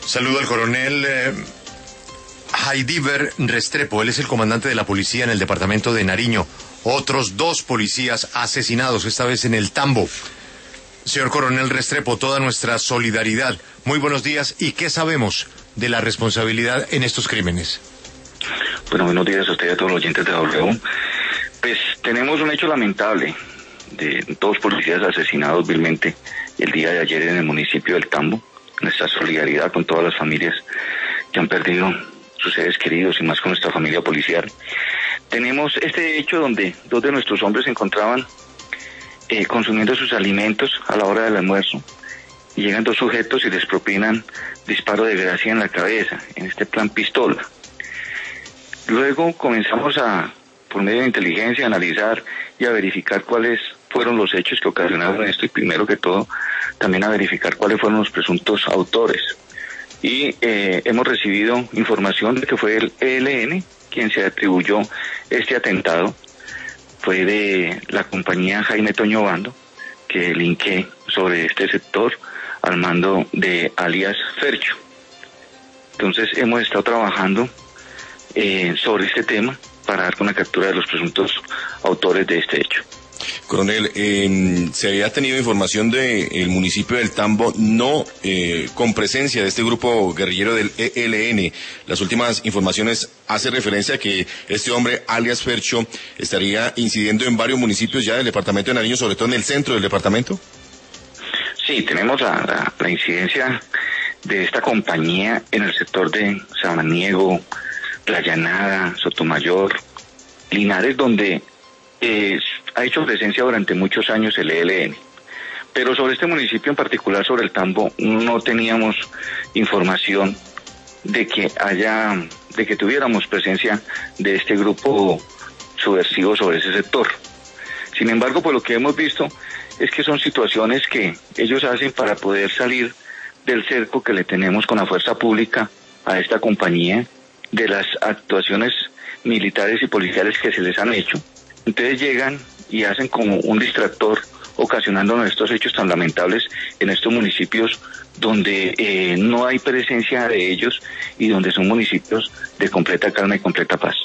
Saludo al coronel Jaidiver Restrepo. Él es el comandante de la policía en el departamento de Nariño. Otros 2 policías asesinados, esta vez en el Tambo. Señor coronel Restrepo, toda nuestra solidaridad. Muy buenos días. ¿Y qué sabemos de la responsabilidad en estos crímenes? Bueno, buenos días a usted y a todos los oyentes de W. Pues tenemos un hecho lamentable de 2 policías asesinados vilmente el día de ayer en el municipio del Tambo. Nuestra solidaridad con todas las familias que han perdido sus seres queridos y más con nuestra familia policial. Tenemos este hecho donde 2 de nuestros hombres se encontraban consumiendo sus alimentos a la hora del almuerzo y llegan 2 sujetos y les propinan disparo de gracia en la cabeza, en este plan pistola. Luego comenzamos por medio de inteligencia, a analizar y a verificar cuáles fueron los hechos que ocasionaron esto y primero que todo también a verificar cuáles fueron los presuntos autores. Y hemos recibido información de que fue el ELN quien se atribuyó este atentado. Fue de la compañía Jaime Toño Bando, que linké sobre este sector al mando de alias Fercho. Entonces hemos estado trabajando sobre este tema para dar con la captura de los presuntos autores de este hecho. Coronel, se había tenido información del municipio del Tambo, no con presencia de este grupo guerrillero del ELN. Las últimas informaciones hacen referencia a que este hombre, alias Fercho, estaría incidiendo en varios municipios ya del departamento de Nariño, sobre todo en el centro del departamento. Sí, tenemos la incidencia de esta compañía en el sector de Samaniego, Playanada, Sotomayor, Linares, donde ha hecho presencia durante muchos años el ELN. Pero sobre este municipio en particular, sobre el Tambo, no teníamos información de que tuviéramos presencia de este grupo subversivo sobre ese sector. Sin embargo, pues lo que hemos visto es que son situaciones que ellos hacen para poder salir del cerco que le tenemos con la fuerza pública a esta compañía, de las actuaciones militares y policiales que se les han hecho. Entonces llegan y hacen como un distractor, ocasionándonos estos hechos tan lamentables en estos municipios donde no hay presencia de ellos y donde son municipios de completa calma y completa paz.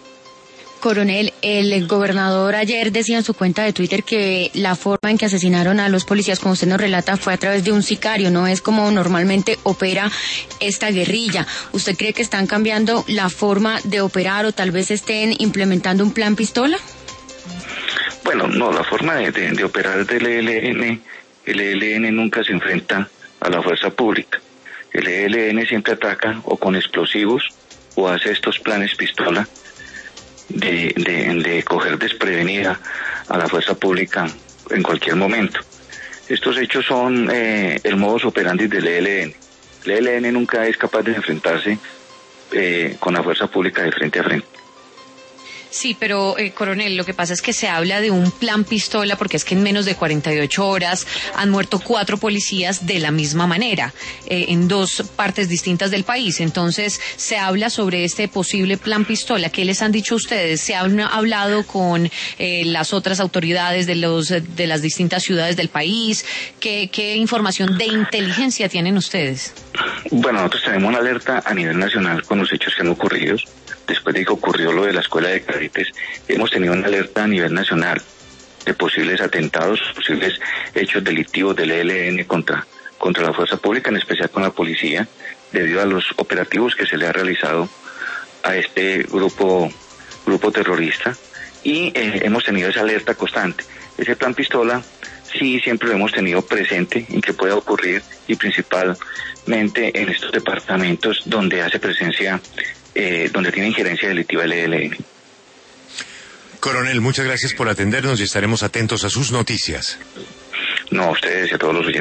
Coronel, el gobernador ayer decía en su cuenta de Twitter que la forma en que asesinaron a los policías, como usted nos relata, fue a través de un sicario, no es como normalmente opera esta guerrilla. ¿Usted cree que están cambiando la forma de operar o tal vez estén implementando un plan pistola? Bueno, no, la forma de operar del ELN, el ELN nunca se enfrenta a la fuerza pública. El ELN siempre ataca o con explosivos o hace estos planes pistola de coger desprevenida a la fuerza pública en cualquier momento. Estos hechos son el modus operandi del ELN. El ELN nunca es capaz de enfrentarse con la fuerza pública de frente a frente. Sí, pero coronel, lo que pasa es que se habla de un plan pistola porque es que en menos de 48 horas han muerto 4 policías de la misma manera, en 2 partes distintas del país. Entonces, se habla sobre este posible plan pistola. ¿Qué les han dicho ustedes? ¿Se han hablado con las otras autoridades de las distintas ciudades del país? ¿Qué información de inteligencia tienen ustedes? Bueno, nosotros tenemos una alerta a nivel nacional con los hechos que han ocurrido. Después de que ocurrió lo de la escuela de cadetes, hemos tenido una alerta a nivel nacional de posibles atentados, posibles hechos delictivos del ELN contra la fuerza pública, en especial con la policía, debido a los operativos que se le ha realizado a este grupo terrorista. Y hemos tenido esa alerta constante. Ese plan pistola sí siempre lo hemos tenido presente en que pueda ocurrir y principalmente en estos departamentos donde hace presencia donde tiene injerencia delictiva el ELN. Coronel, muchas gracias por atendernos y estaremos atentos a sus noticias. No, a ustedes y a todos los oyentes.